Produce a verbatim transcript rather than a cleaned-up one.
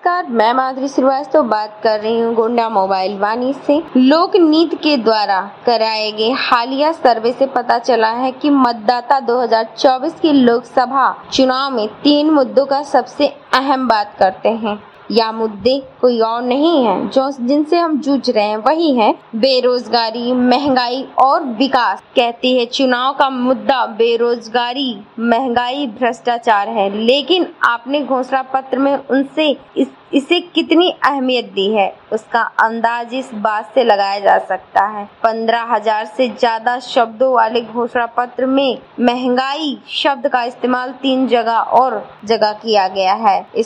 नमस्कार, मैं माधुरी श्रीवास्तव बात कर रही हूँ गोंडा मोबाइल वाणी से। लोक नीति के द्वारा कराए गए हालिया सर्वे से पता चला है कि मतदाता दो हज़ार चौबीस की लोकसभा चुनाव में तीन मुद्दों का सबसे अहम बात करते हैं। या मुद्दे कोई और नहीं है, जो जिनसे हम जूझ रहे हैं वही है बेरोजगारी, महंगाई और विकास। कहती है चुनाव का मुद्दा बेरोजगारी, महंगाई, भ्रष्टाचार है, लेकिन आपने घोषणा पत्र में उनसे इस इसे कितनी अहमियत दी है उसका अंदाज इस बात से लगाया जा सकता है। पंद्रह हजार से ज्यादा शब्दों वाले घोषणा पत्र में महंगाई शब्द का इस्तेमाल तीन जगह और जगह किया गया है। इस